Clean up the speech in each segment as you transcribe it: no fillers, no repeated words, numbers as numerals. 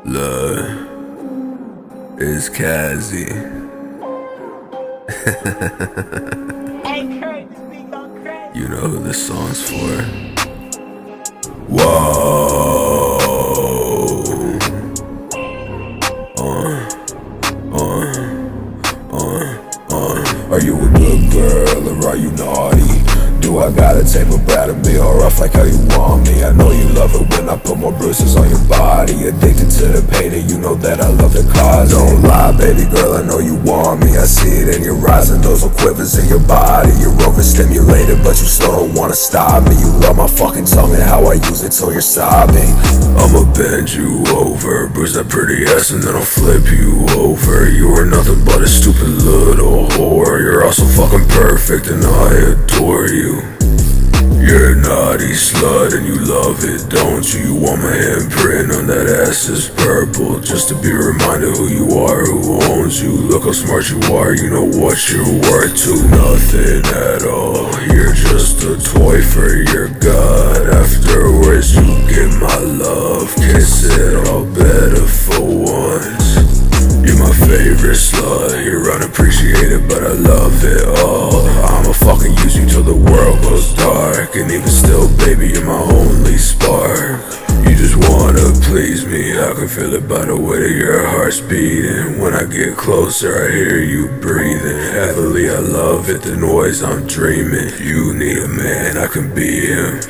Love is Kazi. You know who this song's for. Whoa. Are you a good girl or are you naughty? Do I gotta take my bad and be all rough like how you want me? I know you love it when I put more bruises on your body. Addicted to the pain and you know that I love the cause. Don't lie, baby girl, I know you want me. I see it in your eyes and those are quivers in your body. You're overstimulated but you still don't wanna stop me. You love my fucking tongue and how I use it till you're sobbing. I'ma bend you over, bruise that pretty ass and then I'll flip you over. You are nothing but a stupid little whore. You're also fucking perfect and I adore you. You're a naughty slut and you love it, don't you? You want my handprint on that ass is purple, just to be reminded who you are, who owns you. Look how smart you are, you know what you're worth to nothing at all. You're just a toy for your god. Afterwards you get my love, kiss it all better for once. You're my favorite slut, you're unappreciated but I love it all. I'ma fucking use you till the world goes dark, and even still baby you're my only spark. You just wanna please me, I can feel it by the way that your heart's beating. When I get closer I hear you breathing heavily, I love it, the noise I'm dreaming. You need a man, I can be him.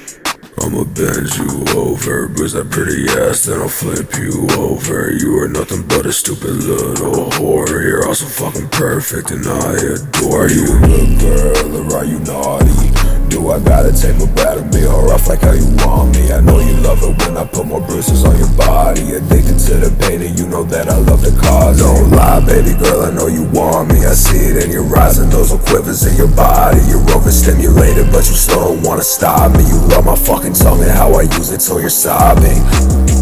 I'ma bend you over, bruise that pretty ass, then I'll flip you over. You are nothing but a stupid little whore. You're also fucking perfect and I adore you. Are you a good girl or are you naughty? Do I gotta take my bad and be all rough like how you want me? I know you love it when I put more bruises on your body. Addicted to the pain and you know that I love the cause. Don't lie, baby girl, I know you want me. I see it in your eyes and those are quivers in your body. You're overstimulated but you still don't wanna stop me. You love my fucking tongue and how I use it till you're sobbing.